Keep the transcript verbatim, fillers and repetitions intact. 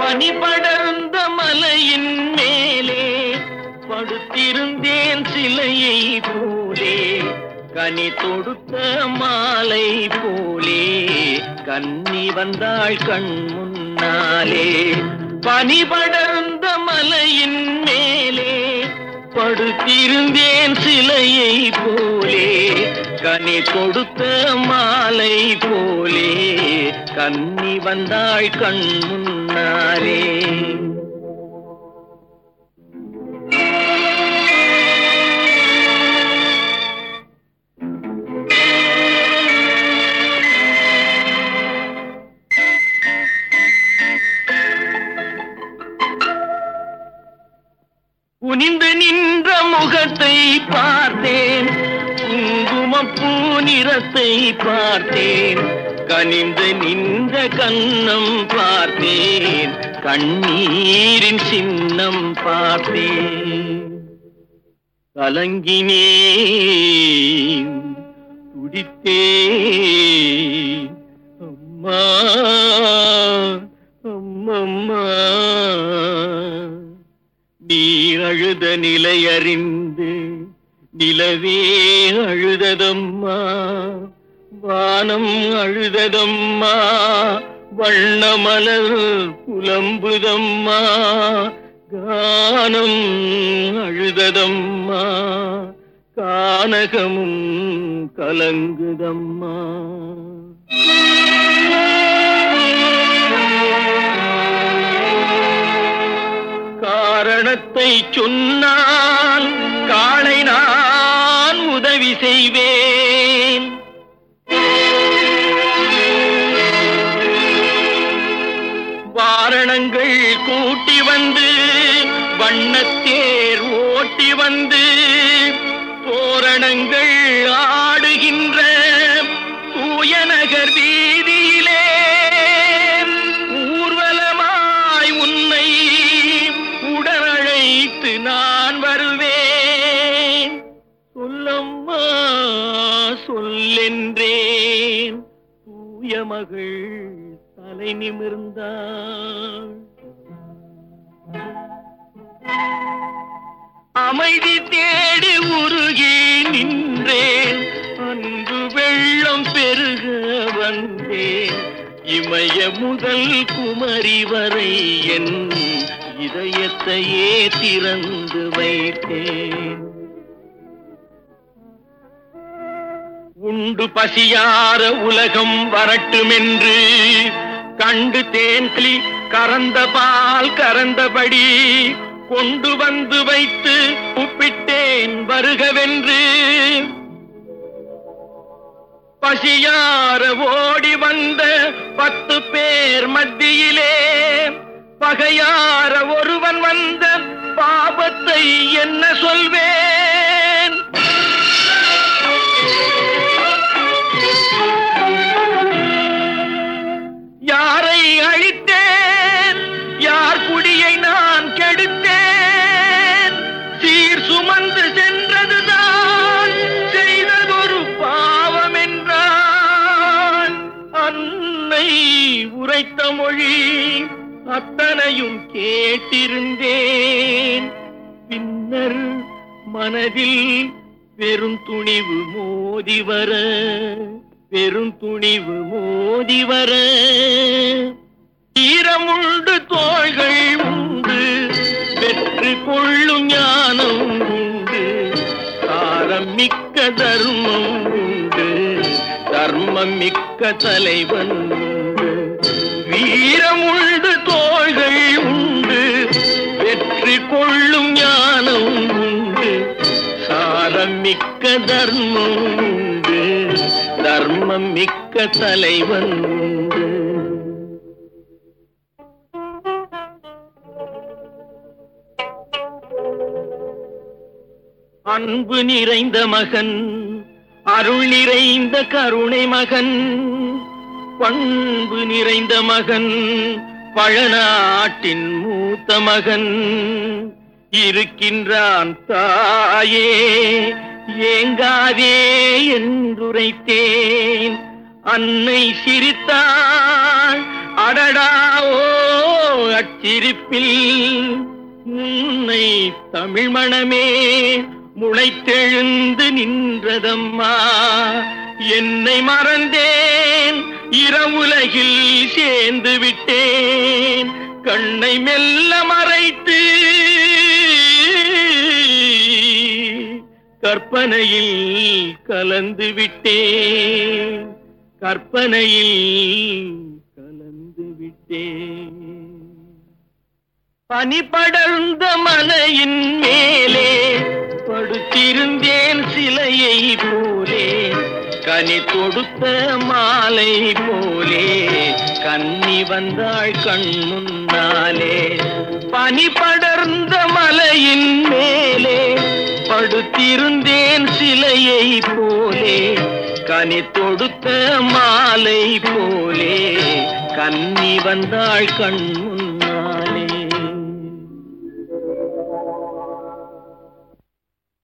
பனி படர்ந்த மலையின் மேலே படுத்திருந்தேன் சிலையை போலே, கனி தொடுத்த மாலை போலே கன்னி வந்தாள் கண் முன்னாலே. பனி படர்ந்த மலையின் மேலே படுத்திருந்தேன் சிலையை போலே, கனி கொடுத்த மாலை போலே கன்னி வந்தாள் கண் முன்னாலே. குனிந்து நின்ற முகத்தை பார்த்தேன், குங்குமப்பூ நிறத்தை பார்த்தேன், கனிந்து நின்ற கன்னம் பார்த்தேன், கண்ணீரின் சின்னம் பார்த்தேன். கலங்கினேன் துடித்தேன், அம்மா அம்மம்மா. நீ அழுத நிலையறிந்து நிலவே அழுததம்மா, வானம் அழுததம்மா, வண்ணமலர் புலம்புதம்மா, கானம் அழுததம்மா, கானகமும் கலங்குதம்மா. காரணத்தை சொன்னால் காளை நான் உதவி செய்வேன், வாரணங்கள் கூட்டி வந்து வண்ணத்தேர் ஓட்டி வந்து தோரணங்கள் ஆடுகின்ற தூய நகர் வீதியிலே ஊர்வலமாய் உன்னை உடனழைத்து நான் வருவேன். சொல்லம்மா சொல்லென்றேன், தூய மகள் தலை நிமிர்ந்தாள். அமைதி தேடி உருகி நின்றேன், அன்பு வெள்ளம் பெருக வந்தேன், இமய முதல் குமரி வரை என் இதயத்தையே திறந்து வைத்தேன். உண்டு பசியார உலகம் வரட்டுமென்று கண்டு தேன்களி கறந்த பால் கறந்தபடி கொண்டு வந்து வைத்து கூப்பிட்டேன் வருகவென்று. பசியார ஓடி வந்த பத்து பேர் மத்தியிலே பகையார ஒருவன் வந்த பாபத்தை என்ன சொல்வேன்? யாரை அழித்தேன், யார் குடியை நான் கெடுத்தேன், சீர் சுமந்து சென்றதுதான் செய்ததொரு பாவம் என்றான். அன்னை உரைத்த மொழி அத்தனையும் கேட்டிருந்தேன். பின்னர் மனதில் பெரும் துணிவு மோதி வர பெரும் துணிவு மோதி வர ஈரமுண்டு தோள்கள் உண்டு, வெற்றி கொள்ளும் ஞானம் உண்டு, சாரம் மிக்க தர்மம் உண்டு, தர்மம் மிக்க தலைவன் உண்டு. வீரமுண்டு தோள்கள் உண்டு, வெற்றி கொள்ளும் ஞானம் உண்டு, சாரம் மிக்க தர்மம் உண்டு, தர்மம் மிக்க தலைவன் உண்டு. அன்பு நிறைந்த மகன், அருள் நிறைந்த கருணை மகன், பண்பு நிறைந்த மகன், பழநாட்டின் மூத்த மகன் இருக்கின்றான் தாயே, ஏங்காதே என்றுரைத்தேன். அன்னை சிரித்தாள், அடடா ஓ நட்சிரிப்பில் உன்னை தமிழ் மணமே முளைத்தெழுந்து நின்றதம்மா. என்னை மறந்தேன், இரவுலகில் சேர்ந்து விட்டேன், கண்ணை மெல்ல மறைத்து கற்பனையில் கலந்து விட்டேன், கற்பனையில் கலந்து விட்டேன். பனி படர்ந்த மலையின் மேலே படுத்திருந்தேன் சிலையை போலே, கனி தொடுத்த மாலை போலே கன்னி வந்தாள் கண் முன்னாலே. பனி படர்ந்த மலையின் மேலே படுத்திருந்தேன் சிலையை போலே, கனி தொடுத்த மாலை போலே கன்னி வந்தாள் கண் முன்னாலே.